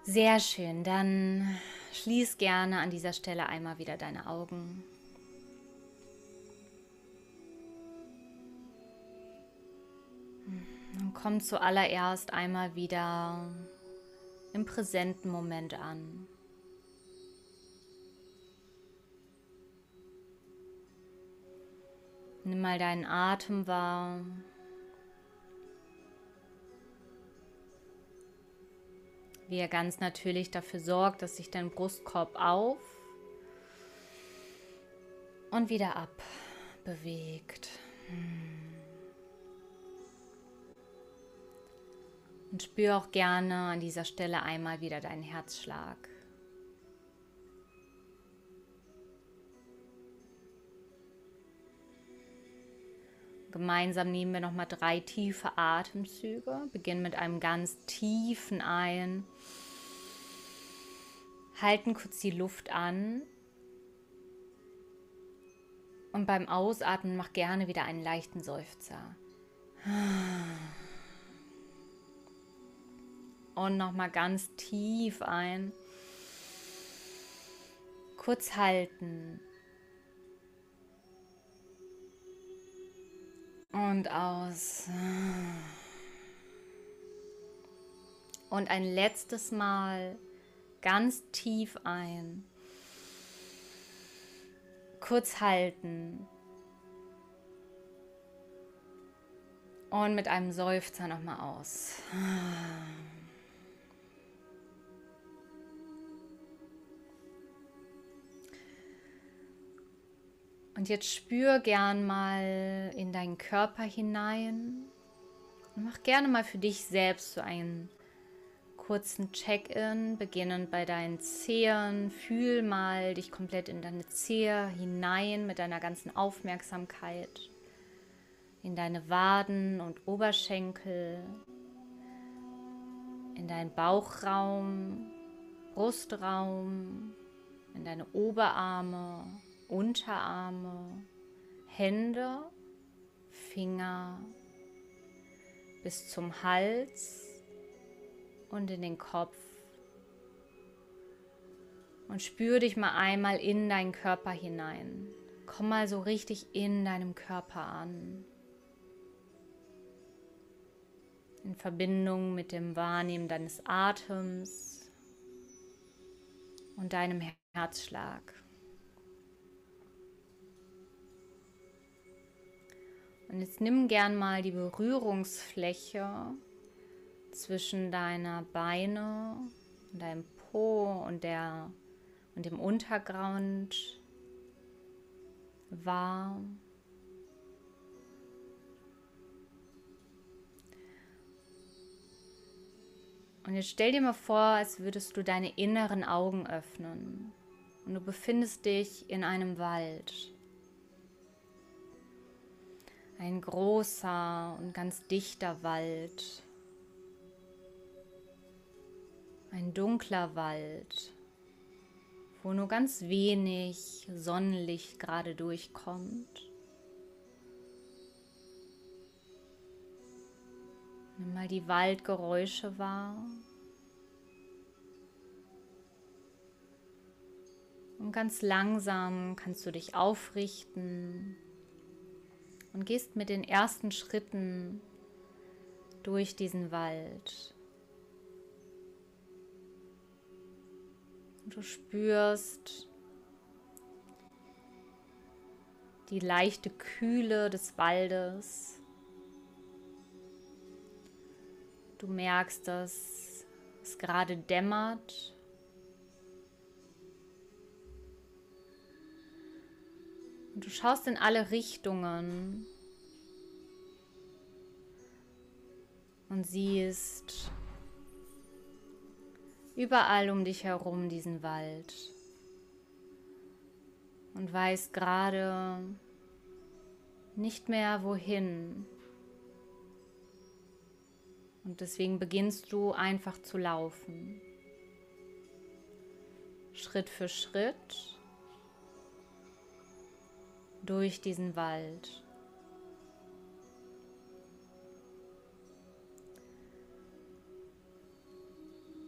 Sehr schön, dann schließ gerne an dieser Stelle einmal wieder deine Augen. Und komm zuallererst einmal wieder im präsenten Moment an. Nimm mal deinen Atem wahr. Wie er ganz natürlich dafür sorgt, dass sich dein Brustkorb auf und wieder ab bewegt. Und spür auch gerne an dieser Stelle einmal wieder deinen Herzschlag. Gemeinsam nehmen wir nochmal 3 tiefe Atemzüge. Beginnen mit einem ganz tiefen Ein. Halten kurz die Luft an. Und beim Ausatmen mach gerne wieder einen leichten Seufzer. Und nochmal ganz tief ein. Kurz halten. Und aus. Und ein letztes Mal ganz tief ein. Kurz halten. Und mit einem Seufzer nochmal aus. Und jetzt spür gern mal in deinen Körper hinein und mach gerne mal für dich selbst so einen kurzen Check-in, beginnend bei deinen Zehen. Fühl mal dich komplett in deine Zehe hinein mit deiner ganzen Aufmerksamkeit, in deine Waden und Oberschenkel, in deinen Bauchraum, Brustraum, in deine Oberarme, Unterarme, Hände, Finger bis zum Hals und in den Kopf. Und spür dich mal einmal in deinen Körper hinein. Komm mal so richtig in deinem Körper an. In Verbindung mit dem Wahrnehmen deines Atems und deinem Herzschlag. Und jetzt nimm gern mal die Berührungsfläche zwischen deiner Beine, deinem Po und dem Untergrund wahr. Und jetzt stell dir mal vor, als würdest du deine inneren Augen öffnen und du befindest dich in einem Wald. Ein großer und ganz dichter Wald. Ein dunkler Wald, wo nur ganz wenig Sonnenlicht gerade durchkommt. Nimm mal die Waldgeräusche wahr. Und ganz langsam kannst du dich aufrichten und gehst mit den ersten Schritten durch diesen Wald. Und du spürst die leichte Kühle des Waldes. Du merkst, dass es gerade dämmert. Und du schaust in alle Richtungen und siehst überall um dich herum diesen Wald und weißt gerade nicht mehr wohin. Und deswegen beginnst du einfach zu laufen. Schritt für Schritt durch diesen Wald.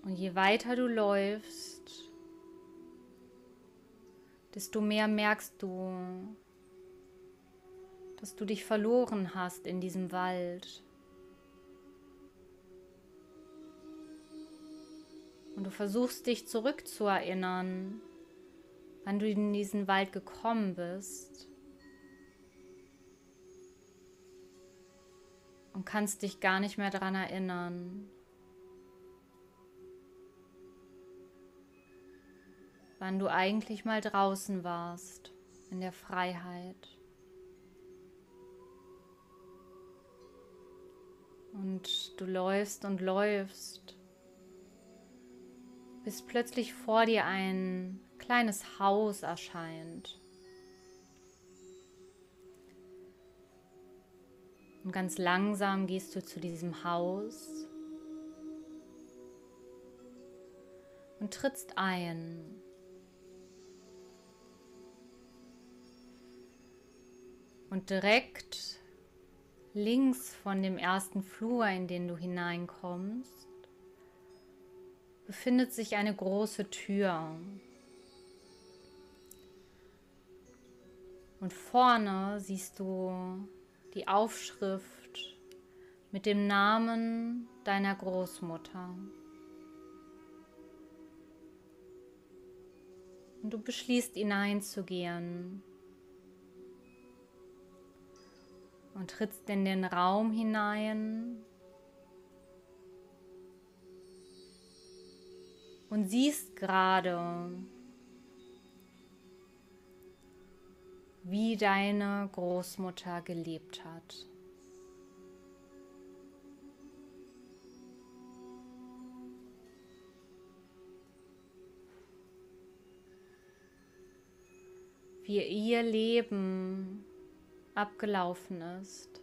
Und je weiter du läufst, desto mehr merkst du, dass du dich verloren hast in diesem Wald. Und du versuchst dich zurückzuerinnern, wann du in diesen Wald gekommen bist. Und kannst dich gar nicht mehr daran erinnern, wann du eigentlich mal draußen warst, in der Freiheit. Und du läufst und läufst, bis plötzlich vor dir ein kleines Haus erscheint. Und ganz langsam gehst du zu diesem Haus und trittst ein. Und direkt links von dem ersten Flur, in den du hineinkommst, befindet sich eine große Tür. Und vorne siehst du die Aufschrift mit dem Namen deiner Großmutter. Und du beschließt, hineinzugehen und trittst in den Raum hinein und siehst gerade, wie deine Großmutter gelebt hat. Wie ihr Leben abgelaufen ist.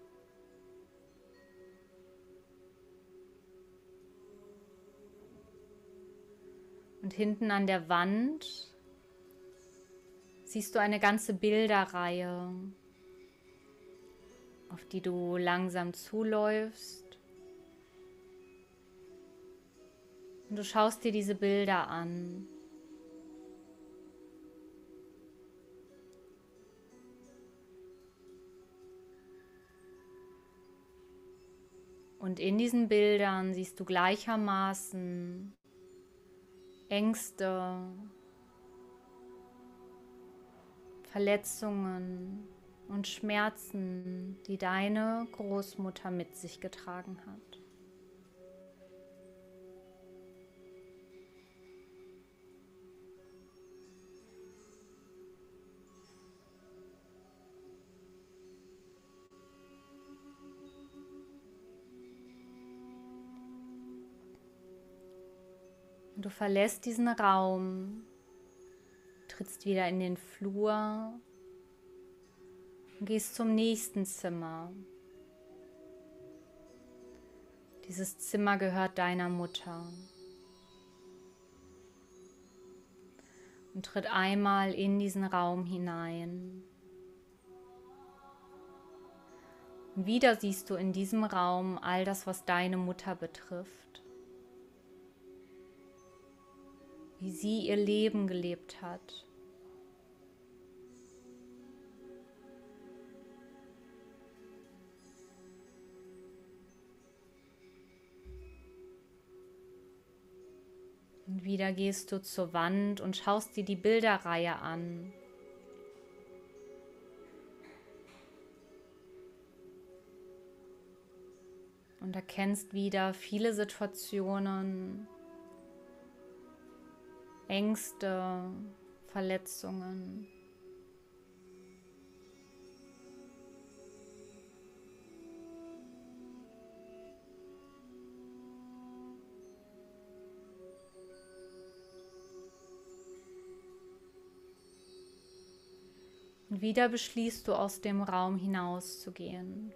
Und hinten an der Wand siehst du eine ganze Bilderreihe, auf die du langsam zuläufst. Und du schaust dir diese Bilder an. Und in diesen Bildern siehst du gleichermaßen Ängste, Verletzungen und Schmerzen, die deine Großmutter mit sich getragen hat. Und du verlässt diesen Raum, trittst wieder in den Flur und gehst zum nächsten Zimmer. Dieses Zimmer gehört deiner Mutter. Und tritt einmal in diesen Raum hinein. Und wieder siehst du in diesem Raum all das, was deine Mutter betrifft. Wie sie ihr Leben gelebt hat. Und wieder gehst du zur Wand und schaust dir die Bilderreihe an. Und erkennst wieder viele Situationen, Ängste, Verletzungen. Und wieder beschließt du, aus dem Raum hinauszugehen.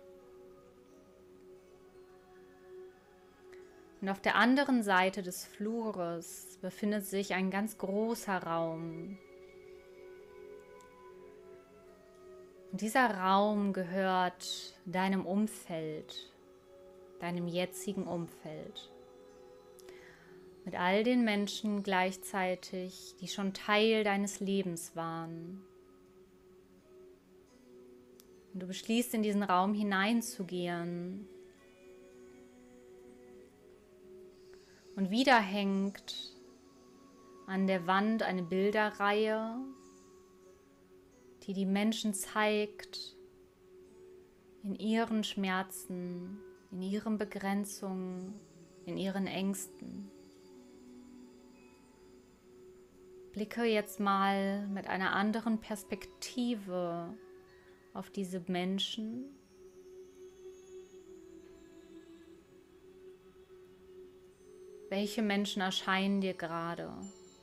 Und auf der anderen Seite des Flures befindet sich ein ganz großer Raum. Und dieser Raum gehört deinem Umfeld, deinem jetzigen Umfeld. mit all den Menschen gleichzeitig, die schon Teil deines Lebens waren. Und du beschließt, in diesen Raum hineinzugehen. Und wieder hängt an der Wand eine Bilderreihe, die die Menschen zeigt in ihren Schmerzen, in ihren Begrenzungen, in ihren Ängsten. Blicke jetzt mal mit einer anderen Perspektive auf diese Menschen. Welche Menschen erscheinen dir gerade?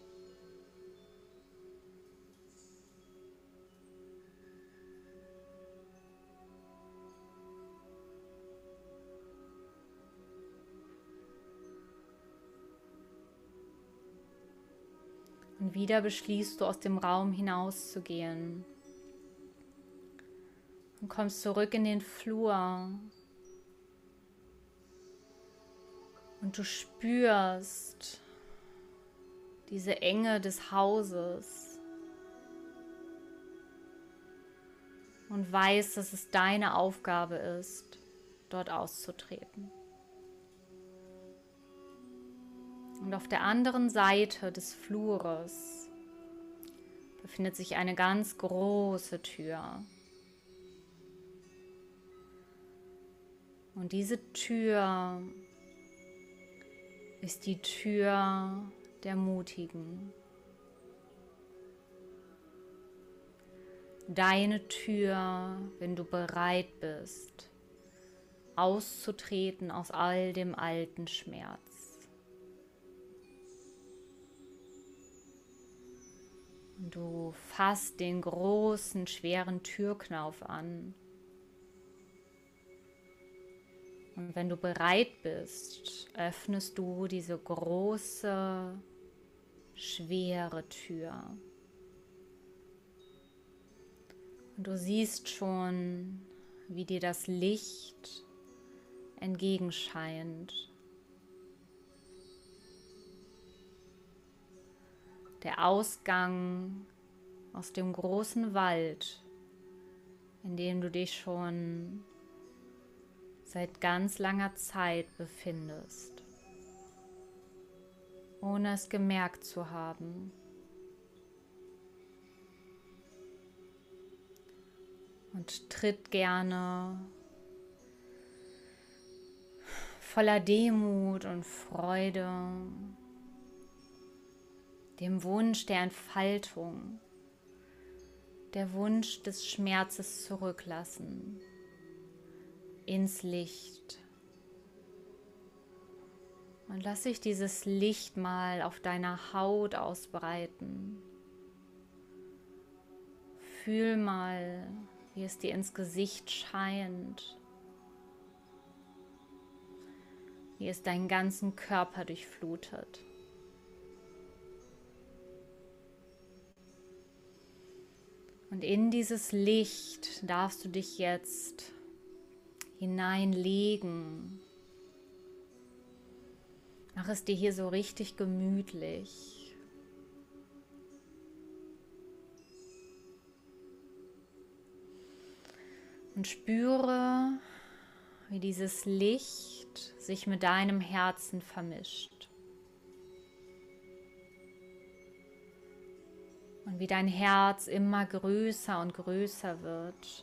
Und wieder beschließt du, aus dem Raum hinauszugehen. Und kommst zurück in den Flur. Und du spürst diese Enge des Hauses. Und weißt, dass es deine Aufgabe ist, dort auszutreten. Und auf der anderen Seite des Flures befindet sich eine ganz große Tür. Und diese Tür ist die Tür der Mutigen. Deine Tür, wenn du bereit bist, auszutreten aus all dem alten Schmerz. Und du fasst den großen, schweren Türknauf an. Und wenn du bereit bist, öffnest du diese große, schwere Tür. Und du siehst schon, wie dir das Licht entgegenscheint. Der Ausgang aus dem großen Wald, in dem du dich schon seit ganz langer Zeit befindest, ohne es gemerkt zu haben. Und tritt gerne voller Demut und Freude, dem Wunsch der Entfaltung, der Wunsch des Schmerzes zurücklassen, ins Licht. Und lass sich dieses Licht mal auf deiner Haut ausbreiten. Fühl mal, wie es dir ins Gesicht scheint, wie es deinen ganzen Körper durchflutet. Und in dieses Licht darfst du dich jetzt hineinlegen. Mach es dir hier so richtig gemütlich. Und spüre, wie dieses Licht sich mit deinem Herzen vermischt. Und wie dein Herz immer größer und größer wird.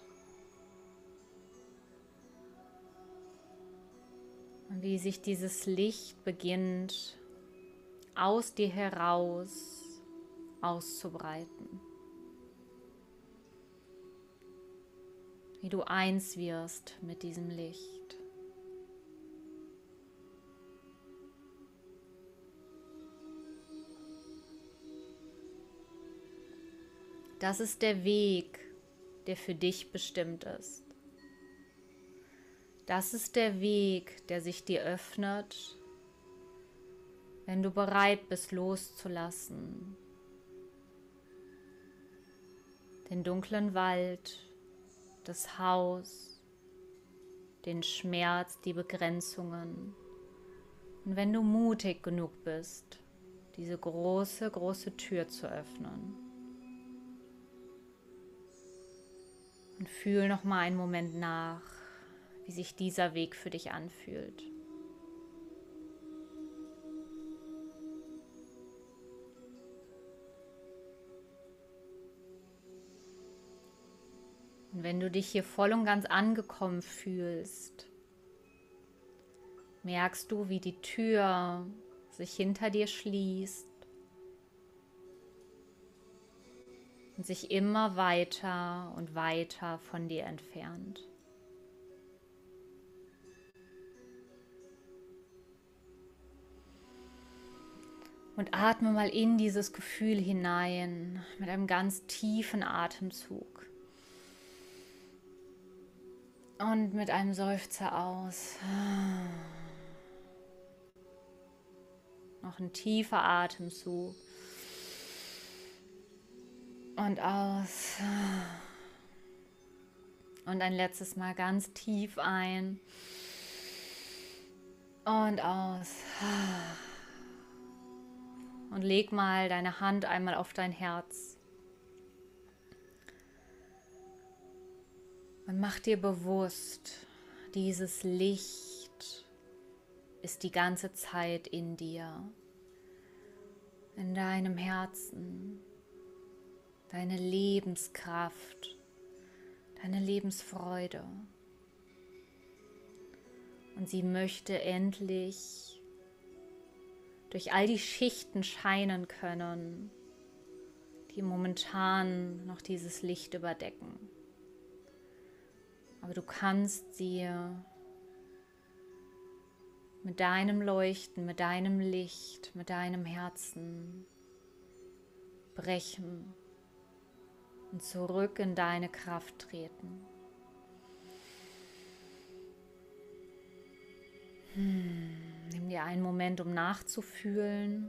Und wie sich dieses Licht beginnt, aus dir heraus auszubreiten. Wie du eins wirst mit diesem Licht. Das ist der Weg, der für dich bestimmt ist. Das ist der Weg, der sich dir öffnet, wenn du bereit bist, loszulassen. Den dunklen Wald, das Haus, den Schmerz, die Begrenzungen Und wenn du mutig genug bist, diese große, große Tür zu öffnen, und fühl noch mal einen Moment nach, wie sich dieser Weg für dich anfühlt. Und wenn du dich hier voll und ganz angekommen fühlst, merkst du, wie die Tür sich hinter dir schließt und sich immer weiter und weiter von dir entfernt. Und atme mal in dieses Gefühl hinein mit einem ganz tiefen Atemzug. Und mit einem Seufzer aus. Noch ein tiefer Atemzug. Und aus. Und ein letztes Mal ganz tief ein. Und aus. Und leg mal deine Hand einmal auf dein Herz. Und mach dir bewusst, dieses Licht ist die ganze Zeit in dir, in deinem Herzen, deine Lebenskraft, deine Lebensfreude. Und sie möchte endlich durch all die Schichten scheinen können, die momentan noch dieses Licht überdecken. Aber du kannst sie mit deinem Leuchten, mit deinem Licht, mit deinem Herzen brechen und zurück in deine Kraft treten. Nimm dir einen Moment, um nachzufühlen.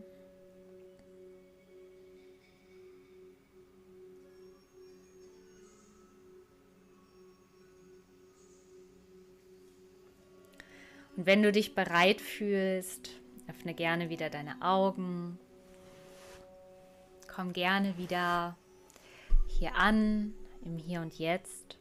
Und wenn du dich bereit fühlst, öffne gerne wieder deine Augen. Komm gerne wieder hier an, im Hier und Jetzt.